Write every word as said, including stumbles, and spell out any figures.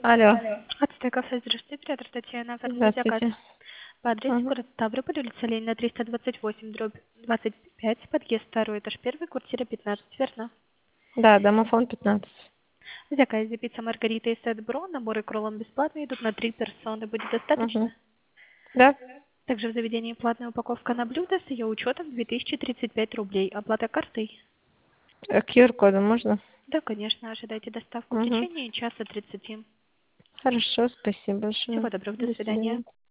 Алло, Отстойка, здравствуйте, оператор Татьяна, оформили заказ здравствуйте. по адресу Ага. город Ставрополь, улица Ленина, триста двадцать восемь, дробь двадцать пять, подъезд второй этаж, первый, квартира пятнадцать, верно? Да, домофон пятнадцать. В заказе пицца Маргарита и сет Бро, наборы кроллом бесплатные, идут на три персоны, будет Угу. достаточно? Да? Также в заведении платная упаковка на блюдо с ее учетом две тысячи тридцать пять рублей, оплата картой? ку ар кодом можно? Да, конечно, ожидайте доставку в Угу. течение часа тридцати. Хорошо, спасибо Всего большое. доброго, до До свидания. свидания.